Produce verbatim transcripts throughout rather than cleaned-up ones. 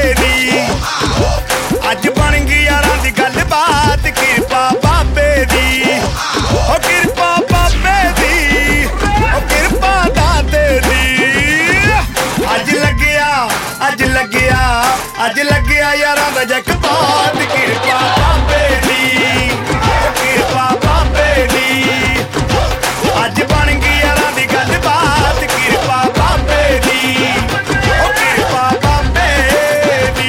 दी। अज बन गई यारां दी गल बात कृपा बाबे दी। ओ कृपा बाबे दी, ओ कृपा दाते दी। अज लग्या अज लग्या अज लग्या यारां दा जैकपॉट कृपा बाबे दी, ओ कृपा बाबे दी। अज बन गई यारां दी गल बात कृपा बाबे दी, ओ कृपा बाबे दी।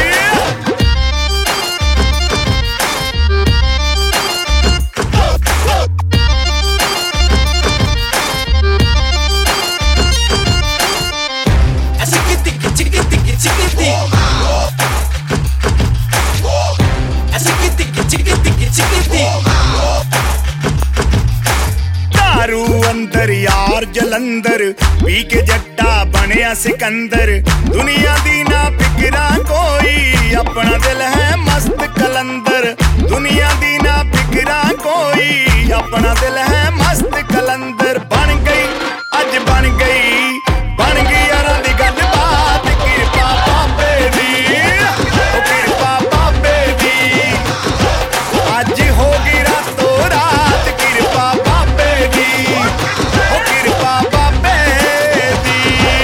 दारू अंदर यार जलंधर पी के जट्टा बनया सिकंदर। दुनिया दी ना फिकरा कोई अपना दिल है मस्त कलंदर। दुनिया दी ना फिकरा कोई अपना दिल है मस्त कलंदर। बन गई अज बन गई बन गई यारां दी गल बात कृपा बाबे दी, ओ कृपा बाबे दी। अज हो गई रातों रात कृपा बाबे दी, ओ कृपा बाबे दी।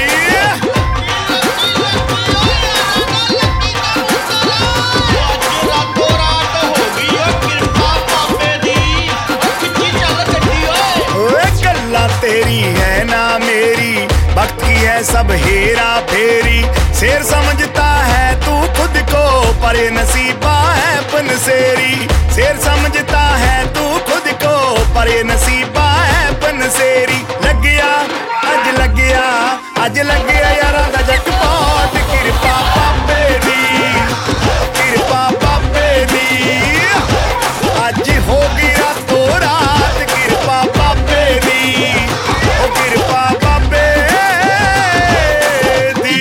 रातों रात हो गई ओ कृपा बाबे दी। खिच्ची चल गड्डी ओए। ओए गल्ला तेरी है ना मेरी, वक्त की है सब हेरा फेरी। शेर समझता है तू खुद को पर ये नसीबा है पनसेरी। शेर समझता है तू खुद को पर ये नसीबा है पनसेरी। लग गया अज लग गया अज लग गया यारां दा जैकपॉट कृपा बाबे दी, कृपा बाबे दी। अज हो गई रातों रात कृपा बाबे दी, ओ कृपा बाबे दी।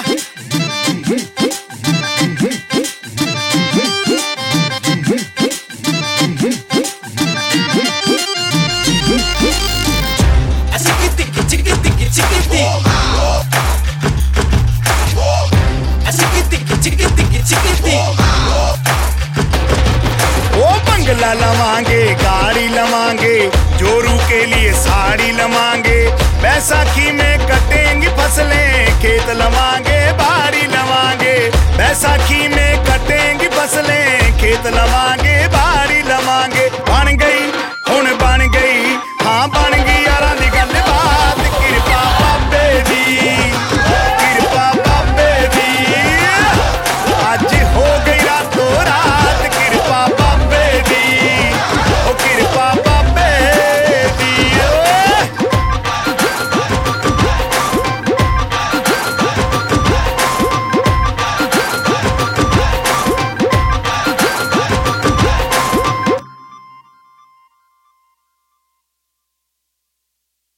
ओ बंगला लवांगे गाड़ी लवांगे जोरू के लिए साड़ी लवांगे। बैसाखी में कटेंगी फसलें खेत लवांगे बाड़ी लवांगे। बैसाखी में कटेंगी फसलें खेत लवांगे बाड़ी लवांगे। बन गई